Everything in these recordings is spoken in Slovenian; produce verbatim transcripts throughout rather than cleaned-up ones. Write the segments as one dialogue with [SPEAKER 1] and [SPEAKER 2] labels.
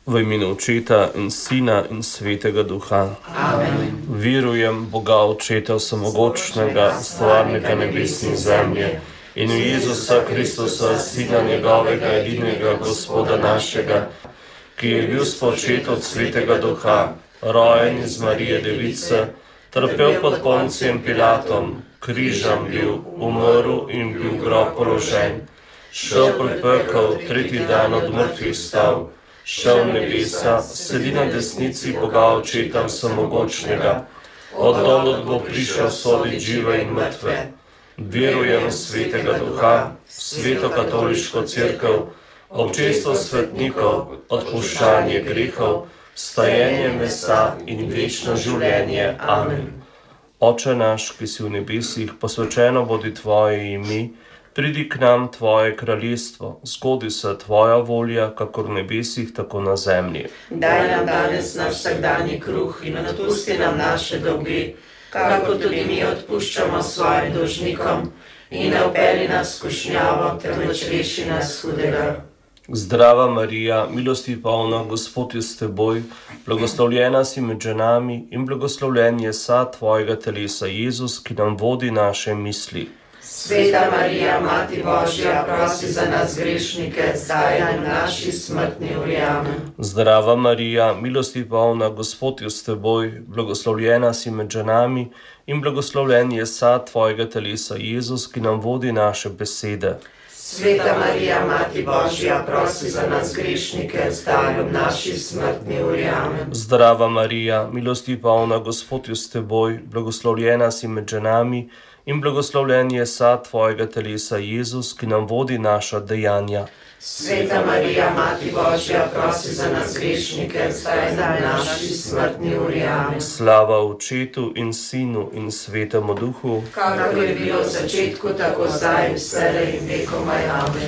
[SPEAKER 1] V imenu Očeta in Sina in Svetega Duha.
[SPEAKER 2] Amen.
[SPEAKER 1] Verujem Boga Očeta Vsemogočnega, stvarnika nebes in zemlje, in v Jezusa Kristusa, Sina njegovega, edinega Gospoda našega, ki je bil spočet od Svetega Duha, rojen iz Marije Device, trpel pod Poncijem Pilatom, križem bil, umrl in bil v grob položen, šel pred pekel, tretji dan od mrtvih vstal, šel v nebesa, sedi na desnici Boga Očeta Vsemogočnega, od dol bo prišel sodit žive in mrtve. Verujem v Svetega Duha, v Sveto katoliško cerkev, občestvo svetnikov, odpuščanje grehov, vstajenje mesa in večno življenje. Amen. Oče naš, ki si v nebesih, posvečeno bodi tvoje ime, pridi k nam tvoje kraljestvo, zgodi se tvoja volja, kakor v nebesih, tako na zemlji.
[SPEAKER 2] Daj nam danes naš vsakdanji kruh in odpusti nam naše dolge, kakor tudi mi odpuščamo svojim dolžnikom, in ne vpelji nas v skušnjavo, temveč reši nas hudega.
[SPEAKER 1] Zdrava Marija, milosti polna, Gospod je s teboj, blagoslovljena si med ženami in blagoslovljen je sad tvojega telesa, Jezus, ki nam vodi naše misli.
[SPEAKER 2] Sveta Marija, Mati Božja, prosi za nas grešnike, zdaj in v naši smrtni uri. Amen.
[SPEAKER 1] Zdrava Marija, milosti polna, Gospod je s teboj, blagoslovljena si med ženami in blagoslovljen je sad tvojega telesa, Jezus, ki nam vodi naše besede.
[SPEAKER 2] Sveta Marija, Mati Božja, prosi za nas grešnike, zdaj in v naši smrtni uri. Amen.
[SPEAKER 1] Zdrava Marija, milosti polna, Gospod je s teboj, blagoslovljena si med ženami in blagoslovljen je sad tvojega telesa, Jezus, ki nam vodi naša dejanja.
[SPEAKER 2] Sveta Marija, Mati Božja, prosi za nas grešnike, zdaj in v naši smrtni uri. Amen.
[SPEAKER 1] Slava Očetu in Sinu in Svetemu Duhu,
[SPEAKER 2] kakor je bilo v začetku, tako zdaj in vselej in vekomaj. Amen.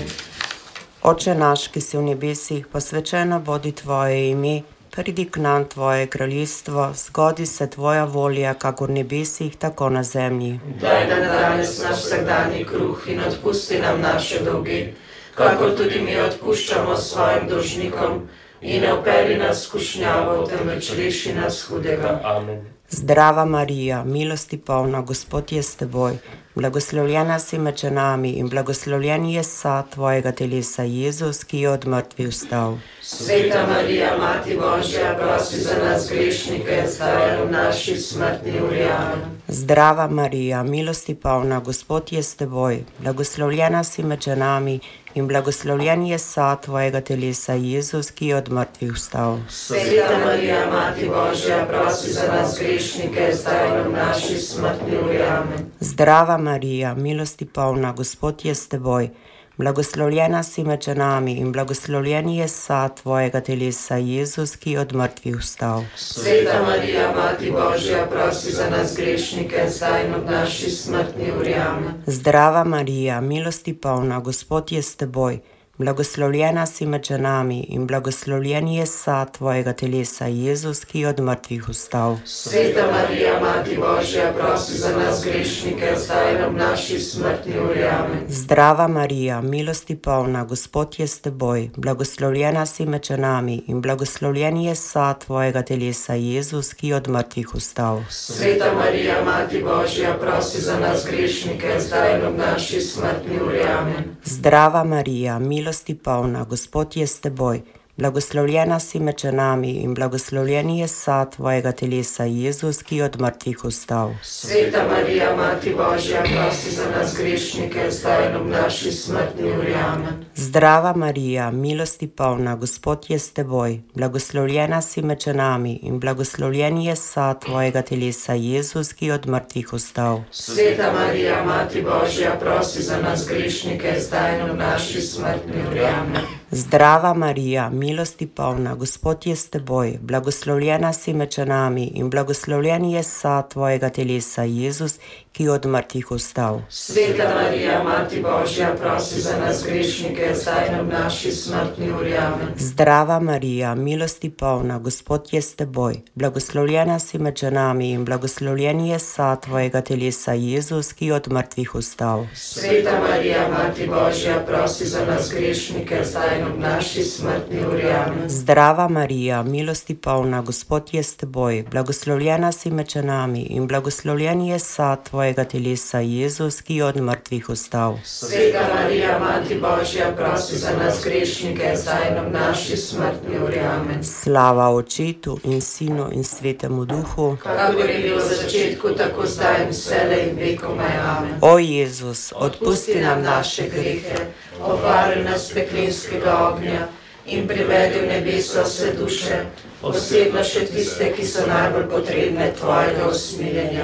[SPEAKER 3] Oče naš, ki si v nebesih, posvečeno bodi tvoje ime, pridi k nam tvoje kraljestvo, zgodi se tvoja volja, kakor v nebesih, tako na zemlji.
[SPEAKER 2] Daj nam danes naš vsakdanji kruh in odpusti nam naše dolge, kakor tudi mi odpuščamo svojim dolžnikom, in ne vpelji nas v skušnjavo, temveč reši nas hudega.
[SPEAKER 1] Amen.
[SPEAKER 3] Zdrava Marija, milosti polna, Gospod je s teboj, blagoslovljena si med ženami in blagoslovljen je sad tvojega telesa, Jezus, ki je od mrtvih vstal.
[SPEAKER 2] Sveta Marija, Mati Božja, prosi za nas grešnike, zdaj in v naši smrtni uri. Amen.
[SPEAKER 3] Zdrava Marija, milosti polna, Gospod je s teboj, blagoslovljena si med ženami in blagoslovljen je sad tvojega telesa, Jezus, ki je od mrtvih vstal.
[SPEAKER 2] Sveta Marija, Mati Božja, prosi za nas grešnike, zdaj in v naši smrtni uri. Amen.
[SPEAKER 3] Zdrava Marija, milosti polna, Gospod je s teboj, blagoslovljena si med ženami in blagoslovljen je sad tvojega telesa, Jezus, ki je od mrtvih vstal.
[SPEAKER 2] Sveta Marija, Mati Božja, prosi za nas grešnike, zdaj in v naši smrtni uri. Amen.
[SPEAKER 3] Zdrava Marija, milosti polna, Gospod je s teboj, blagoslovljena si med ženami in blagoslovljen je sad tvojega telesa, Jezus, ki je od mrtvih vstal.
[SPEAKER 2] Sveta Marija, Mati Božja, prosi za nas grešnike, zdaj in v naši smrtni uri. Amen.
[SPEAKER 3] Zdrava Marija, milosti polna, Gospod je s teboj, blagoslovljena si med ženami in blagoslovljen je sad tvojega telesa, Jezus, ki je od mrtvih vstal.
[SPEAKER 2] Sveta Marija, Mati Božja, prosi za nas grešnike, zdaj in v naši smrtni uri. Amen.
[SPEAKER 3] Zdrava Marija, milosti polna, Gospod je s teboj, blagoslovljena si med ženami in blagoslovljen je sad tvojega telesa, Jezus, ki je od mrtvih vstal.
[SPEAKER 2] Sveta Marija, Mati Božja, prosi za nas grešnike, zdaj in v naši smrtni uri. Amen.
[SPEAKER 3] Zdrava Marija, milosti polna, Gospod je s teboj, blagoslovljena si med ženami in blagoslovljen je sad tvojega telesa, Jezus, ki je od mrtvih vstal.
[SPEAKER 2] Sveta Marija, Mati Božja, prosi za nas grešnike, zdaj in v naši smrtni uri. Amen.
[SPEAKER 3] Zdrava Marija, milosti polna, Gospod je s teboj, blagoslovljena si med ženami in blagoslovljen je sad tvojega telesa, Jezus, ki je od mrtvih vstal.
[SPEAKER 2] Sveta Marija, Mati Božja, prosi za nas grešnike, zdaj in ob naši smrtni uri. Amen.
[SPEAKER 3] Zdrava Marija, milosti polna, Gospod je s teboj, blagoslovljena si med ženami in blagoslovljen je sad tvojega telesa, Jezus, ki je od mrtvih vstal.
[SPEAKER 2] Sveta Marija, Mati Božja, prosi za nas grešnike, zdaj in ob naši smrtni uri. Amen.
[SPEAKER 3] Zdrava Marija, milosti polna, Gospod je s teboj, blagoslovljena si med ženami in blagoslovljen je sad tvojega telesa, Jezus, ki je od mrtvih vstal.
[SPEAKER 2] Sveta Marija, Mati Božja, prosi za nas grešnike, zdaj in ob naši smrtni uri. Amen.
[SPEAKER 3] Slava Očetu in Sinu in Svetemu Duhu,
[SPEAKER 2] kakor je bilo v začetku, tako zdaj in vselej in vekomaj. Amen.
[SPEAKER 3] O Jezus, odpusti nam naše
[SPEAKER 2] naše grehe, obvaruj nas peklinskega ognja in privedi v nebeso vse duše, posebno še tiste, ki so najbolj potrebne tvojega usmiljenja.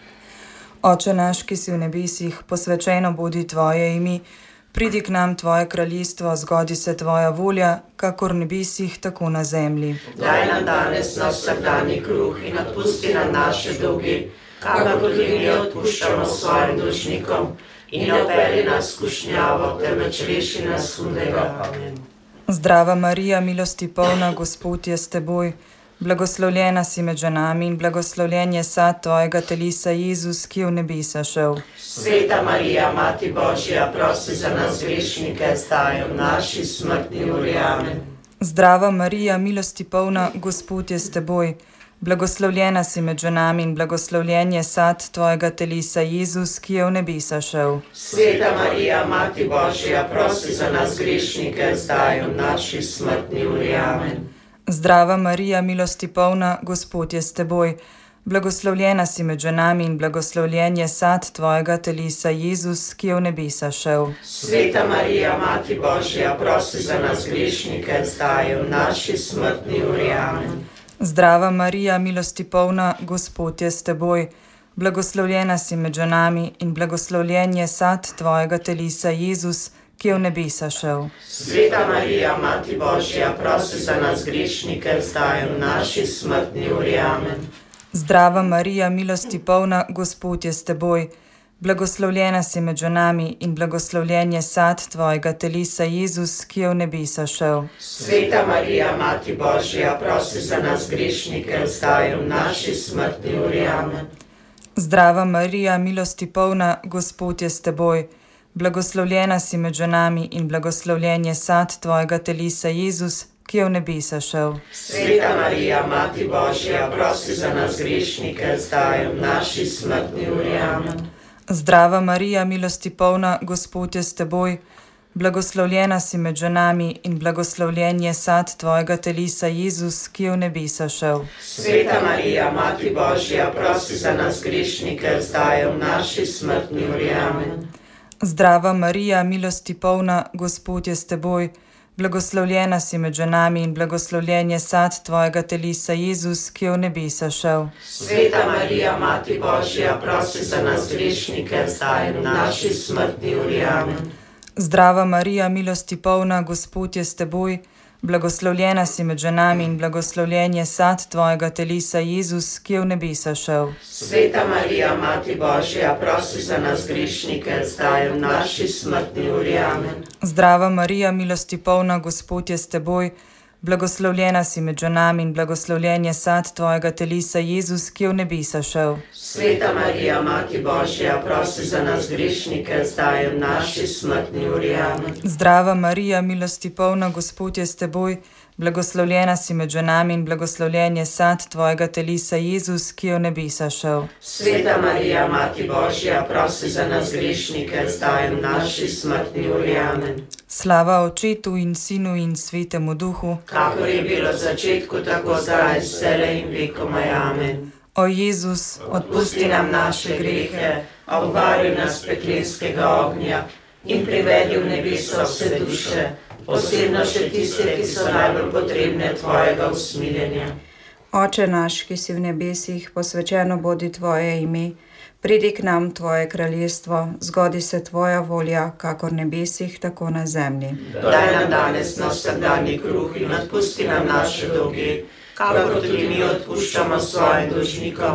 [SPEAKER 4] Oče naš, ki si v nebesih, posvečeno bodi tvoje ime, pridi k nam tvoje kraljestvo, zgodi se tvoja volja, kakor v nebesih, tako na zemlji.
[SPEAKER 2] Daj nam danes naš vsakdanji kruh in odpusti nam naše dolge, kakor tudi mi odpuščamo svojim dolžnikom, in ne vpelji nas v skušnjavo, temveč reši nas hudega. Amen.
[SPEAKER 4] Zdrava Marija, milosti polna, Gospod je s teboj, blagoslovljena si med ženami in blagoslovljen je sad tvojega telesa, Jezus, ki je v nebesa šel.
[SPEAKER 2] Sveta Marija, Mati Božja, prosi za nas grešnike, zdaj in v naši smrtni uri. Amen.
[SPEAKER 4] Zdrava Marija, milosti polna, Gospod je s teboj, blagoslovljena si med ženami in blagoslovljen je sad tvojega telesa, Jezus, ki je v nebesa šel.
[SPEAKER 2] Sveta Marija, Mati Božja, prosi za nas grešnike, zdaj in v naši smrtni uri. Amen.
[SPEAKER 4] Zdrava Marija, milosti polna, Gospod je s teboj, blagoslovljena si med ženami in blagoslovljen je sad tvojega telesa, Jezus, ki je v nebesa šel.
[SPEAKER 2] Sveta Marija, Mati Božja, prosi za nas grešnike, zdaj in v naši smrtni uri. Amen.
[SPEAKER 4] Zdrava Marija, milosti polna, Gospod je s teboj, blagoslovljena si med ženami in blagoslovljen je sad tvojega telesa, Jezus, ki je v nebesa šel.
[SPEAKER 2] Sveta Marija, Mati Božja, prosi za nas grešnike, zdaj in v naši smrtni uri. Amen.
[SPEAKER 4] Zdrava Marija, milosti polna, Gospod je s teboj, blagoslovljena si med ženami in blagoslovljen je sad tvojega telesa, Jezus, ki je v nebesa šel.
[SPEAKER 2] Sveta Marija, Mati Božja, prosi za nas grešnike, zdaj in v naši smrtni uri. Amen.
[SPEAKER 4] Zdrava Marija, milosti polna, Gospod je s teboj, blagoslovljena si med ženami in blagoslovljen je sad tvojega telesa, Jezus, ki je v nebesa šel.
[SPEAKER 2] Sveta Marija, Mati Božja, prosi za nas grešnike, zdaj in v naši smrtni uri. Amen.
[SPEAKER 4] Zdrava Marija, milosti polna, Gospod je s teboj, blagoslovljena si med ženami in blagoslovljen je sad tvojega telesa, Jezus, ki je v nebesa šel.
[SPEAKER 2] Sveta Marija, Mati Božja, prosi za nas grešnike, zdaj in v naši smrtni uri. Amen.
[SPEAKER 4] Zdrava Marija, milosti polna, Gospod je s teboj, blagoslovljena si med ženami in blagoslovljen je sad tvojega telesa, Jezus, ki je v nebesa šel.
[SPEAKER 2] Sveta Marija, Mati Božja, prosi za nas grešnike, zdaj in v naši smrtni uri. Amen.
[SPEAKER 4] Zdrava Marija, milosti polna, Gospod je s teboj, blagoslovljena si med ženami in blagoslovljen je sad tvojega telesa, Jezus, ki je v nebesa šel.
[SPEAKER 2] Sveta Marija, Mati Božja, prosi za nas grešnike, zdaj in v naši smrtni uri. Amen.
[SPEAKER 4] Zdrava Marija, milosti polna, Gospod je s teboj, blagoslovljena si med ženami in blagoslovljen je sad tvojega telesa, Jezus, ki je v nebesa šel.
[SPEAKER 2] Sveta Marija, Mati Božja, prosi za nas grešnike, zdaj in v naši smrtni uri. Amen.
[SPEAKER 4] Zdrava Marija, milosti polna, Gospod je s teboj, blagoslovljena si med ženami in blagoslovljen je sad tvojega telesa, Jezus, ki je v nebesa šel.
[SPEAKER 2] Sveta Marija, Mati Božja, prosi za nas grešnike, zdaj in v naši smrtni uri. Amen.
[SPEAKER 4] Slava Očetu in Sinu in Svetemu Duhu,
[SPEAKER 2] kakor je bilo v začetku, tako zdaj, vselej in vekomaj. Amen.
[SPEAKER 4] O Jezus,
[SPEAKER 2] odpusti nam naše grehe, obvaruj nas peklinskega ognja in privedi v nebeso vse duše, posebno še tiste, ki so najbolj potrebne tvojega usmiljenja.
[SPEAKER 5] Oče naš, ki si v nebesih, posvečeno bodi tvoje ime, pridi k nam tvoje kraljestvo, zgodi se tvoja volja, kakor v nebesih, tako na zemlji.
[SPEAKER 2] Daj nam danes naš vsakdanji kruh in odpusti nam naše dolge, kakor tudi mi odpuščamo svojim dolžnikom,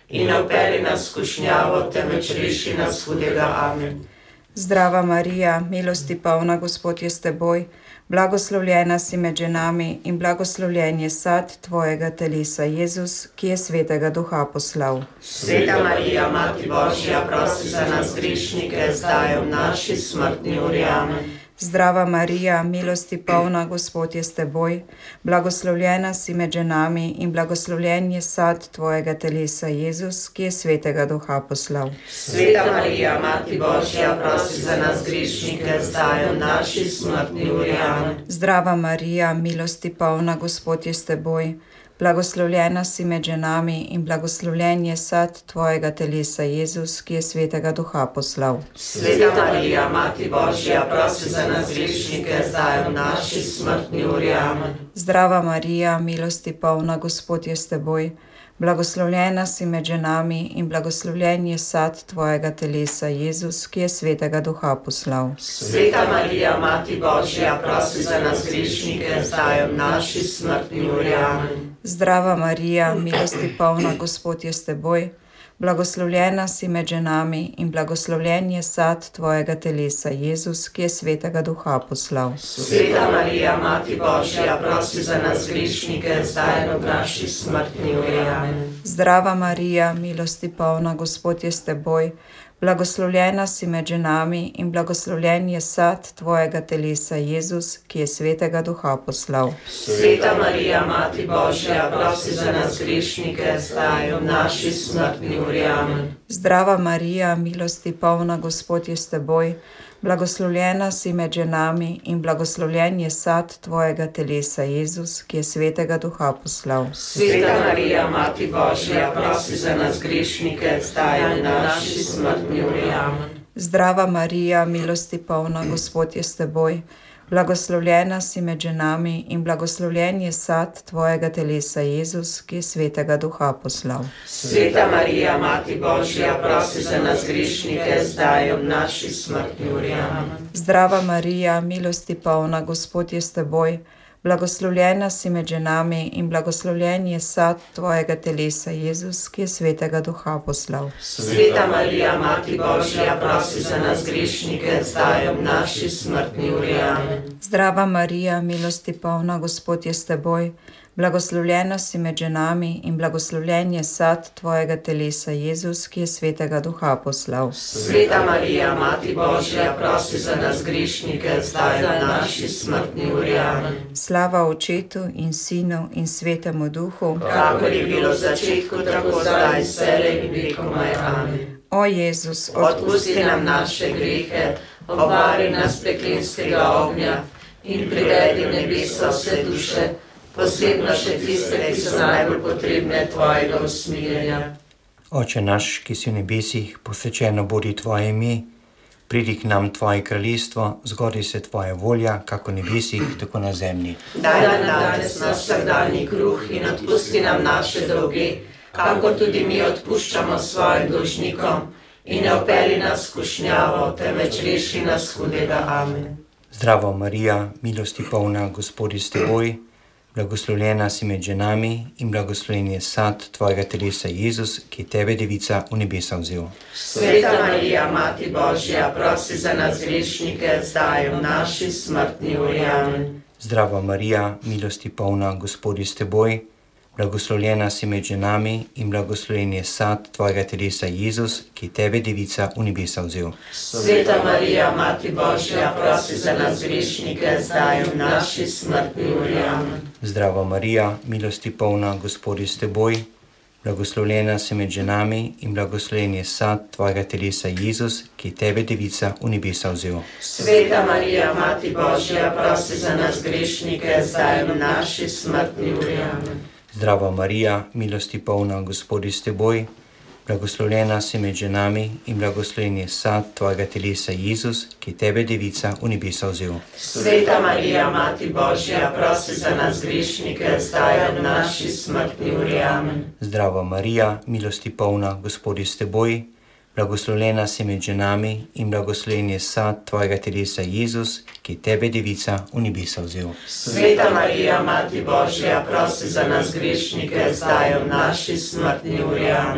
[SPEAKER 2] in ne vpelji nas v skušnjavo, temveč reši nas hudega. Amen.
[SPEAKER 5] Zdrava Marija, milosti polna, Gospod je s teboj, blagoslovljena si med ženami in blagoslovljen je sad tvojega telesa, Jezus, ki je svetega Duha poslal.
[SPEAKER 2] Sveta Marija, Mati Božja, prosi za nas grešnike, zdaj v naši smrtni uri. Amen.
[SPEAKER 5] Zdrava Marija, milosti polna, Gospod je s teboj, blagoslovljena si med ženami in blagoslovljen je sad tvojega telesa, Jezus, ki je svetega Duha poslal.
[SPEAKER 2] Sveta Marija, Mati Božja, prosi za nas grešnike, zdaj v naši smrtni uri. Amen.
[SPEAKER 5] Zdrava Marija, milosti polna, Gospod je s teboj, blagoslovljena si med ženami in blagoslovljen je sad tvojega telesa, Jezus, ki je svetega Duha poslal.
[SPEAKER 2] Sveta Marija, Mati Božja, prosi za nas grešnike, zdaj v naši smrtni uri. Amen.
[SPEAKER 5] Zdrava Marija, milosti polna, Gospod je s teboj, blagoslovljena si med ženami in blagoslovljen je sad tvojega telesa, Jezus, ki je svetega Duha poslal.
[SPEAKER 2] Sveta Marija, Mati Božja, prosi za nas grešnike, zdaj v naši smrtni uri. Amen.
[SPEAKER 5] Zdrava Marija, milosti polna, Gospod je s teboj, blagoslovljena si med ženami in blagoslovljen je sad tvojega telesa, Jezus, ki je svetega Duha poslal.
[SPEAKER 2] Sveta Marija, Mati Božja, prosi za nas grešnike, zdaj v naši smrtni uri. Amen.
[SPEAKER 5] Zdrava Marija, milosti polna, Gospod je s teboj, blagoslovljena si med ženami in blagoslovljen je sad tvojega telesa, Jezus, ki je svetega Duha poslal.
[SPEAKER 2] Sveta Marija, Mati Božja, prosi za nas grešnike, zdaj v naši smrtni uri. Amen.
[SPEAKER 5] Zdrava Marija, milosti polna, Gospod je s teboj, blagoslovljena si med ženami in blagoslovljen je sad tvojega telesa, Jezus, ki je svetega Duha poslal.
[SPEAKER 2] Sveta Marija, Mati Božja, prosi za nas grešnike, zdaj v naši smrtni uri. Amen.
[SPEAKER 5] Zdrava Marija, milosti polna, Gospod je s teboj, blagoslovljena si med ženami in blagoslovljen je sad tvojega telesa, Jezus, ki je svetega Duha poslal.
[SPEAKER 2] Sveta Marija, Mati Božja, prosi za nas grešnike, zdaj v naši smrtni uri. Amen.
[SPEAKER 5] Zdrava Marija, milosti polna, Gospod je s teboj, blagoslovljena si med ženami in blagoslovljen je sad tvojega telesa, Jezus, ki je svetega Duha poslal.
[SPEAKER 2] Sveta Marija, Mati Božja, prosi za nas grešnike, zdaj v naši smrtni uri. Amen.
[SPEAKER 5] Zdrava Marija, milosti polna, Gospod je s teboj, blagoslovljena si med ženami in blagoslovljen je sad tvojega telesa, Jezus, ki je svetega Duha poslal.
[SPEAKER 2] Sveta Marija, Mati Božja, prosi za nas grešnike, zdaj v naši smrtni uri. Amen.
[SPEAKER 5] Slava Očetu in Sinu in Svetemu Duhu,
[SPEAKER 2] kakor je bilo v začetku, tako zdaj, vselej in vekomaj. Amen.
[SPEAKER 5] O Jezus,
[SPEAKER 2] odpusti nam naše grehe, obvari nas peklenskega ognja in privedi v nebesa vse duše, posebno še tiste, ki so najbolj potrebne tvojega usmiljenja.
[SPEAKER 6] Oče naš, ki si v nebesih, posvečeno bodi tvoje ime, pridi k nam tvoje kraljestvo, zgodi se tvoja volja, kako v nebesih, tako na zemlji.
[SPEAKER 2] Daj nam danes naš vsakdanji kruh in odpusti nam naše dolge, kako tudi mi odpuščamo svojim dolžnikom, in ne vpelji nas v skušnjavo, temveč reši nas hudega. Amen.
[SPEAKER 6] Zdravo Marija, milosti polna, Gospod je s teboj, blagoslovljena si med ženami in blagoslovljen je sad tvojega telesa, Jezus, ki je tebe, devica, v nebesa vzel.
[SPEAKER 2] Sveta Marija, Mati Božja, prosi za nas grešnike, zdaj v naši smrtni uri. Amen.
[SPEAKER 6] Zdravo Marija, milosti polna, Gospod je s teboj, blagoslovljena si med ženami in blagoslovljen je sad tvojega telesa, Jezus, ki je tebe, devica, v nebesa vzel.
[SPEAKER 2] Sveta Marija, Mati Božja, prosi za nas grešnike, zdaj v naši smrtni uri. Amen.
[SPEAKER 6] Zdravo Marija, milosti polna, Gospod je s teboj, blagoslovljena si med ženami in blagoslovljen je sad tvojega telesa, Jezus, ki je tebe, devica, v nebesa vzel.
[SPEAKER 2] Sveta Marija, Mati Božja, prosi za nas grešnike, zdaj v naši smrtni uri. Amen.
[SPEAKER 6] Zdravo Marija, milosti polna, Gospod je s teboj, blagoslovljena si med ženami in blagoslovljen je sad tvojega telesa, Jezus, ki je tebe, devica, v nebesa vzel.
[SPEAKER 2] Sveta Marija, Mati Božja, prosi za nas grešnike, zdaj v naši smrtni uri. Amen.
[SPEAKER 6] Zdravo Marija, milosti polna, Gospod je s teboj, blagoslovljena si med ženami in blagoslovljen je sad tvojega telesa, Jezus, ki je tebe, devica, v nebesa vzel.
[SPEAKER 2] Sveta Marija, Mati Božja, prosi za nas grešnike, zdaj v naši smrtni uri. Amen.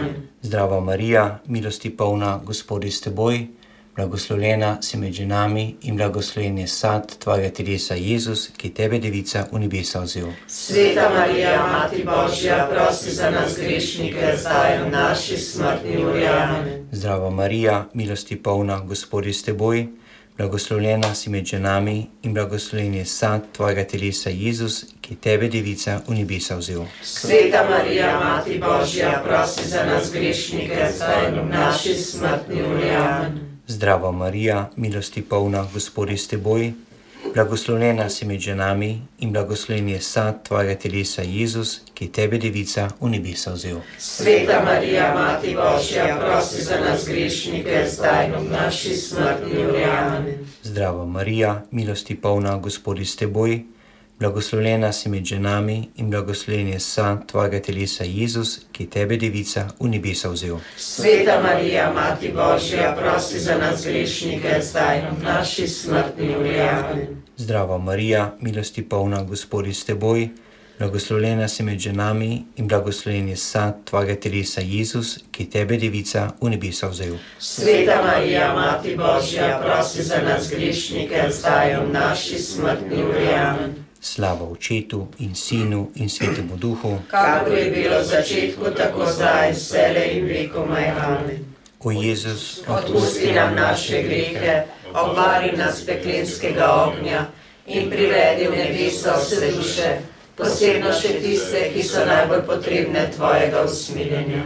[SPEAKER 6] Zdrava Marija, milosti polna, Gospod je s teboj, blagoslovljena si med ženami in blagoslovljen je sad tvojega telesa Jezus, ki tebe devica v nebesa vzel.
[SPEAKER 2] Sveta Marija, Mati Božja, prosi za nas grešnike, zdaj in v naši smrtni uri. Amen.
[SPEAKER 6] Zdrava Marija, milosti polna, Gospod je s teboj, blagoslovljena si med ženami in blagoslovljen je sad tvojega telesa Jezus, ki tebe devica v nebesa vzel.
[SPEAKER 2] Sveta Marija, Mati Božja, prosi za nas grešnike, zdaj in v naši smrtni uri. Amen.
[SPEAKER 6] Zdrava Marija, milosti polna, Gospod je s teboj, blagoslovljena si med ženami in blagoslovljen je sad tvojega telesa Jezus, ki tebe devica v nebesa vzel.
[SPEAKER 2] Sveta Marija, Mati Božja, prosi za nas grešnike, zdaj in v naši smrtni uri. Amen.
[SPEAKER 6] Zdrava Marija, milosti polna, Gospod je s teboj, blagoslovljena si med ženami in blagoslovljen je sad tvojega telesa Jezus, ki tebe devica v nebesa vzel.
[SPEAKER 2] Sveta Marija, Mati Božja, prosi za nas grešnike, zdaj in v naši smrtni uri. Amen.
[SPEAKER 6] Zdrava Marija, milosti polna, Gospod je s teboj, blagoslovljena si med ženami in blagoslovljen je sad tvojega telesa Jezus, ki tebe devica v nebesa vzel.
[SPEAKER 2] Sveta Marija, Mati Božja, prosi za nas grešnike, zdaj in v naši smrtni uri. Amen.
[SPEAKER 6] Slava Očetu in Sinu in Svetemu Duhu,
[SPEAKER 2] kakor je bilo v začetku, tako zdaj, vselej in vekomaj. Amen.
[SPEAKER 6] O Jezus,
[SPEAKER 2] odpusti nam naše grehe, obvari nas peklenskega ognja in privedi v nebeso vse duše, posebno še tiste, ki so najbolj potrebne tvojega usmiljenja.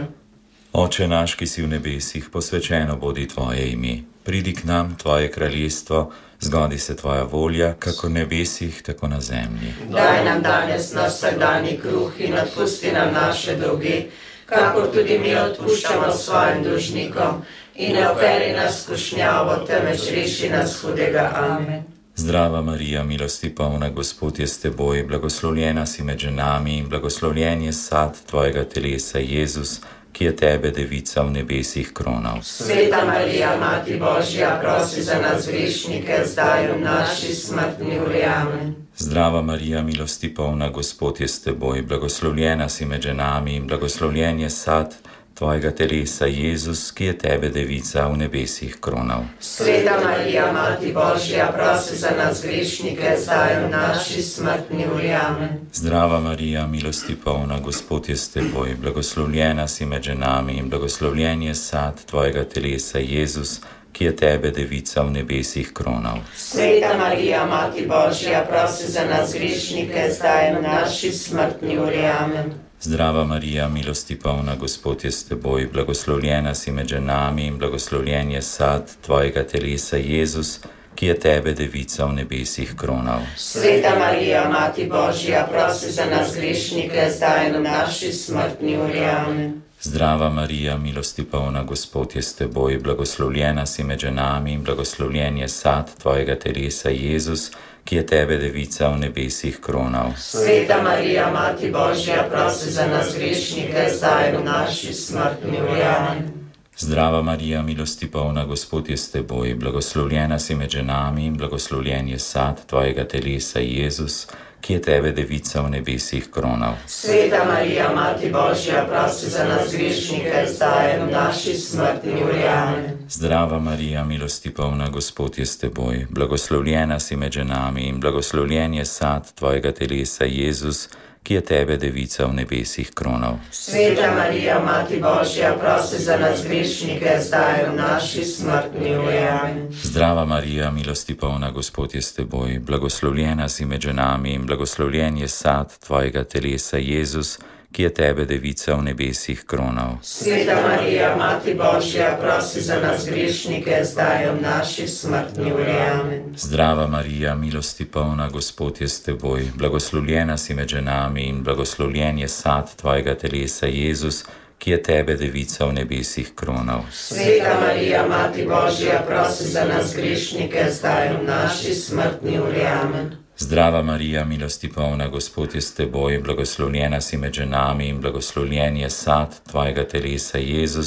[SPEAKER 7] Oče naš, ki si v nebesih, posvečeno bodi tvoje ime. Pridi k nam tvoje kraljestvo, zgodi se tvoja volja, kako v nebesih, tako na zemlji.
[SPEAKER 2] Daj nam danes naš vsakdanji kruh in odpusti nam naše dolge, kakor tudi mi odpuščamo svojim dolžnikom, in ne vpelji nas v skušnjavo, temveč reši nas hudega. Amen.
[SPEAKER 7] Zdrava Marija, milosti polna, Gospod je s teboj, blagoslovljena si med ženami in blagoslovljen je sad tvojega telesa Jezus, ki je tebe devica v nebesih kronal.
[SPEAKER 2] Sveta Marija, Mati Božja, prosi za nas grešnike, zdaj in v naši smrtni uri. Amen.
[SPEAKER 7] Zdrava Marija, milosti polna, Gospod je s teboj, blagoslovljena si med ženami in blagoslovljen je sad tvojega telesa Jezus, ki je tebe devica v nebesih kronal.
[SPEAKER 2] Sveta Marija, Mati Božja, prosi za nas grešnike, zdaj in v naši smrtni uri. Amen.
[SPEAKER 7] Zdrava Marija, milosti polna, Gospod je s teboj, blagoslovljena si med ženami in blagoslovljen je sad tvojega telesa Jezus, ki je tebe devica v nebesih kronal.
[SPEAKER 2] Sveta Marija, Mati Božja, prosi za nas grešnike, zdaj in v naši smrtni uri. Amen.
[SPEAKER 7] Zdrava Marija, milosti polna, Gospod je s teboj, blagoslovljena si med ženami in blagoslovljen je sad tvojega telesa Jezus, ki je tebe devica v nebesih kronal.
[SPEAKER 2] Sveta Marija, Mati Božja, prosi za nas grešnike, zdaj in v naši smrtni uri. Amen.
[SPEAKER 7] Zdrava Marija, milosti polna, Gospod je s teboj, blagoslovljena si med ženami in blagoslovljen je sad tvojega telesa Jezus, ki je tebe devica v nebesih kronal.
[SPEAKER 2] Sveta Marija, Mati Božja, prosi za nas grešnike, zdaj in v naši smrtni uri. Amen.
[SPEAKER 7] Zdrava Marija, milosti polna, Gospod je s teboj, blagoslovljena si med ženami in blagoslovljen je sad tvojega telesa Jezus, ki je tebe devica v nebesih kronal.
[SPEAKER 2] Sveta Marija, Mati Božja, prosi za nas grešnike, zdaj in v naši smrtni uri. Amen.
[SPEAKER 7] Zdrava Marija, milosti polna, Gospod je s teboj, blagoslovljena si med ženami in blagoslovljen je sad tvojega telesa Jezus, ki je tebe devica v nebesih kronal.
[SPEAKER 2] Sveta Marija, Mati Božja, prosi za nas grešnike, zdaj in v naši smrtni uri. Amen.
[SPEAKER 7] Zdrava Marija, milosti polna, Gospod je s teboj, blagoslovljena si med ženami in blagoslovljen je sad tvojega telesa Jezus, ki je tebe devica v nebesih kronal.
[SPEAKER 2] Sveta Marija, Mati Božja, prosi za nas grešnike, zdaj in v naši smrtni uri. Amen.
[SPEAKER 7] Zdrava Marija, milosti polna, Gospod je s teboj, blagoslovljena si med ženami in blagoslovljen je sad tvojega telesa Jezus, ki je tebe devica v nebesih kronal.
[SPEAKER 2] Sveta Marija, Mati Božja, prosi za nas grešnike, zdaj in v naši smrtni uri. Amen.
[SPEAKER 7] Zdrava Marija, milosti polna, Gospod je s teboj, blagoslovljena si med ženami in blagoslovljen je sad tvojega telesa Jezus,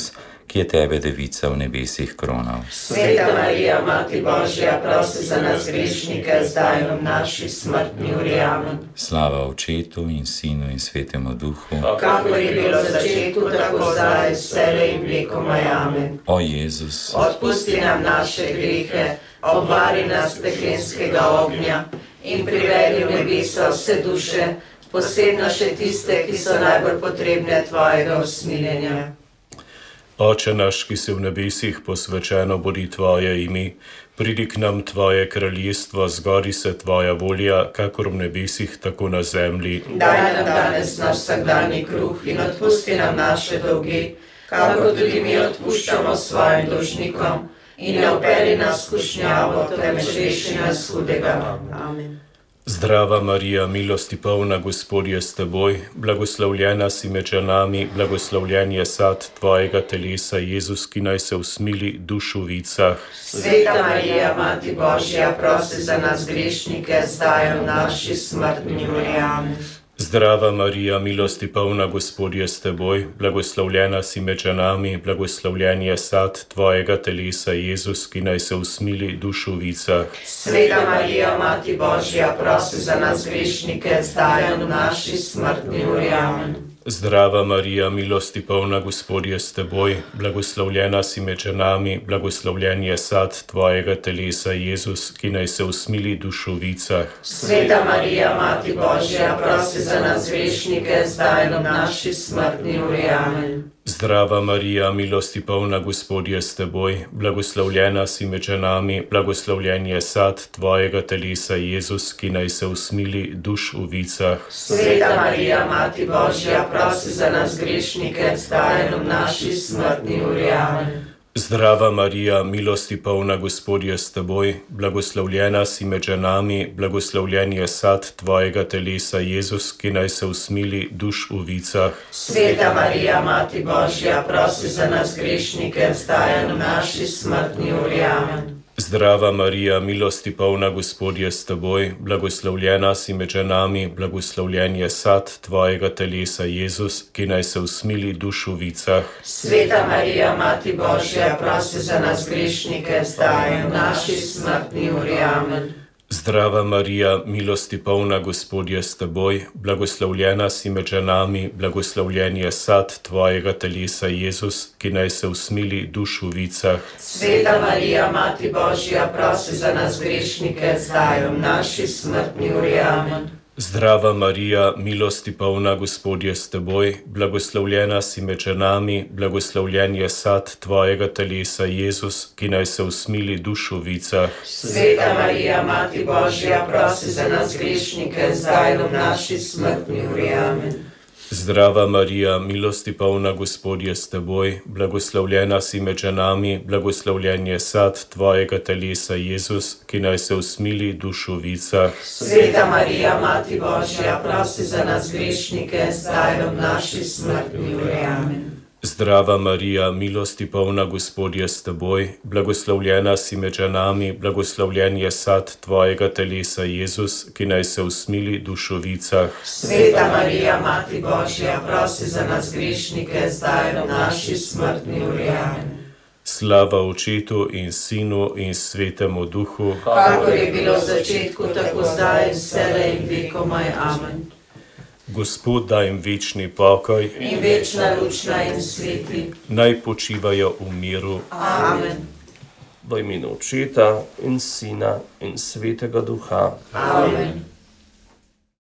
[SPEAKER 7] ki je tebe, devica, v nebesih kronal.
[SPEAKER 2] Sveta Marija, Mati Božja, prosi za nas grešnike, zdaj in v naši smrtni uri. Amen.
[SPEAKER 7] Slava Očetu in Sinu in Svetemu Duhu,
[SPEAKER 2] Kakor je bilo v začetku, tako zdaj, vselej in vekomaj. Amen.
[SPEAKER 7] o Jezus,
[SPEAKER 2] Odpusti nam naše grehe, obvari nas peklenskega ognja in privedi v nebesa vse duše, posebno še tiste, ki so najbolj potrebne tvojega usmiljenja.
[SPEAKER 1] Oče naš, ki si v nebesih, posvečeno bodi tvoje ime, pridi k nam tvoje kraljestvo, zgodi se tvoja volja, kakor v nebesih, tako na zemlji.
[SPEAKER 2] Daj nam danes naš vsakdanji kruh in odpusti nam naše dolge, kakor tudi mi odpuščamo svojim dolžnikom, in ne vpelji nas v skušnjavo, temveč reši nas hudega. Amen.
[SPEAKER 1] Zdrava Marija, milosti polna, Gospod je s teboj, blagoslovljena si med ženami, blagoslovljen je sad tvojega telesa, Jezus, ki naj se usmili dušu vicah.
[SPEAKER 2] Sveta Marija, Mati Božja, prosi za nas grešnike, zdaj in v naši smrtni uri. Amen.
[SPEAKER 1] Zdrava Marija, milosti polna, Gospod je s teboj, blagoslovljena si med ženami, blagoslovljen je sad tvojega telesa, Jezus, ki naj se usmili dušu vicah.
[SPEAKER 2] Sveta Marija, Mati Božja, prosi za nas grešnike, zdaj in v naši smrtni uri. Amen.
[SPEAKER 1] Zdrava Marija, milosti polna, Gospod je s teboj, blagoslovljena si med ženami, blagoslovljen je sad tvojega telesa, Jezus, ki naj se usmili dušu vicah.
[SPEAKER 2] Sveta Marija, Mati Božja, prosi za nas grešnike, zdaj in v naši smrtni uri. Amen.
[SPEAKER 1] Zdrava Marija, milosti polna, Gospod je s teboj, blagoslovljena si med ženami, blagoslovljen je sad tvojega telesa, Jezus, ki naj se usmili duš v vicah.
[SPEAKER 2] Sveta Marija, Mati Božja, prosi za nas grešnike, zdaj in v naši smrtni uri. Amen.
[SPEAKER 1] Zdrava Marija, milosti polna, Gospod je s teboj, blagoslovljena si med ženami, blagoslovljen je sad tvojega telesa, Jezus, ki naj se usmili duš v vicah.
[SPEAKER 2] Sveta Marija, Mati Božja, prosi za nas grešnike, zdaj in v naši smrtni uri. Amen.
[SPEAKER 1] Zdrava Marija, milosti polna, Gospod je s teboj, blagoslovljena si med ženami, blagoslovljen je sad tvojega telesa, Jezus, ki naj se usmili duš v vicah.
[SPEAKER 2] Sveta Marija, Mati Božja, prosi za nas grešnike, zdaj in v naši smrtni uri. Amen.
[SPEAKER 1] Zdrava Marija, milosti polna, Gospod je s teboj, blagoslovljena si med ženami, blagoslovljen je sad tvojega telesa, Jezus, ki naj se usmili duš v vicah.
[SPEAKER 2] Sveta Marija, Mati Božja, prosi za nas grešnike, zdaj in v naši smrtni uri. Amen.
[SPEAKER 1] Zdrava Marija, milosti polna, Gospod je s teboj, blagoslovljena si med ženami, blagoslovljen je sad tvojega telesa, Jezus, ki naj se usmili duš v vicah.
[SPEAKER 2] Sveta Marija, Mati Božja, prosi za nas grešnike, zdaj in v naši smrtni uri. Amen.
[SPEAKER 1] Zdrava Marija, milosti polna, Gospod je s teboj, blagoslovljena si med ženami, blagoslovljen je sad tvojega telesa, Jezus, ki naj se usmili duš v vicah.
[SPEAKER 2] Sveta Marija, Mati Božja, prosi za nas grešnike, zdaj in v naši smrtni uri. Amen.
[SPEAKER 1] Zdrava Marija, milosti polna, Gospod je s teboj, blagoslovljena si med ženami, blagoslovljen je sad tvojega telesa, Jezus, ki naj se usmili duš v vicah.
[SPEAKER 2] Sveta Marija, Mati Božja, prosi za nas grešnike, zdaj in v naši smrtni uri. Amen.
[SPEAKER 1] Slava Očetu in Sinu in Svetemu Duhu,
[SPEAKER 2] kakor je bilo v začetku, tako zdaj in vselej in vekomaj. Amen.
[SPEAKER 1] Gospod daj jim večni pokoj
[SPEAKER 2] in večna lučna in sveti.
[SPEAKER 1] Naj počivajo v miru.
[SPEAKER 2] Amen.
[SPEAKER 1] V imenu Očeta in Sina in Svetega Duha.
[SPEAKER 2] Amen.